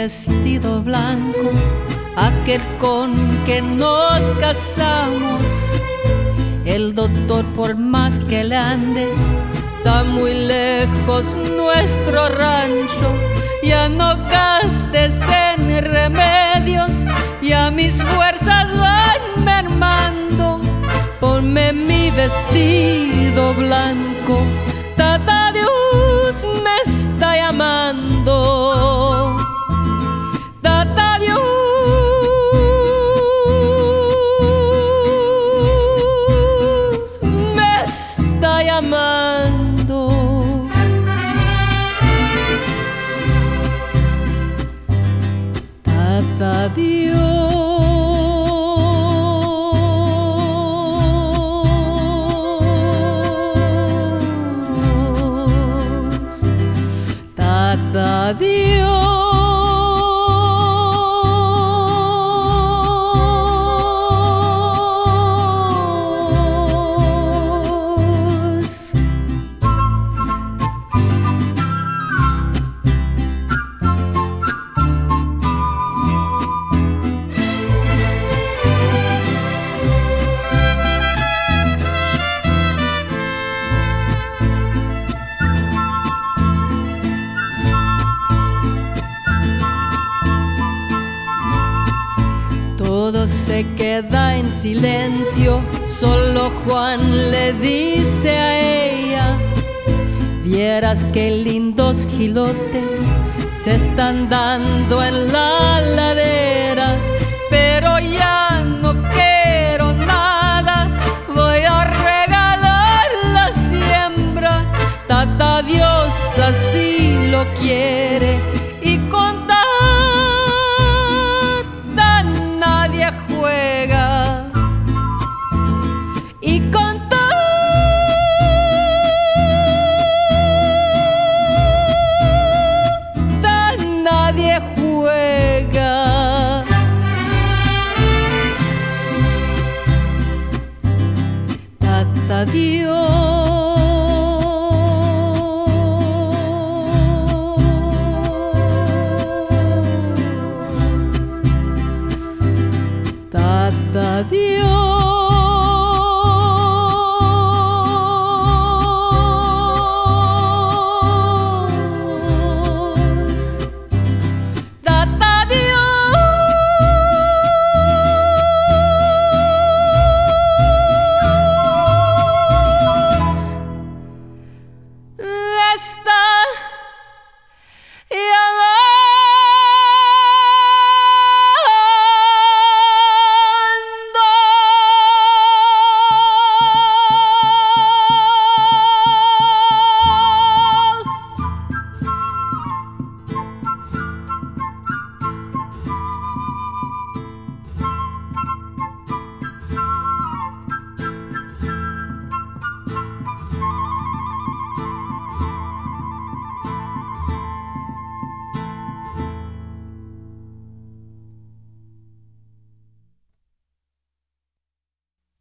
vestido blanco, aquel con que nos casamos. El doctor, por más que le ande, está muy lejos nuestro rancho. Ya no gastes en remedios, ya mis fuerzas van mermando. Ponme mi vestido blanco, Tata Dios me está llamando. Tata Dios me está llamando. Tata Dios, Tata Dios. Todo se queda en silencio, solo Juan le dice a ella: vieras qué lindos jilotes se están dando en la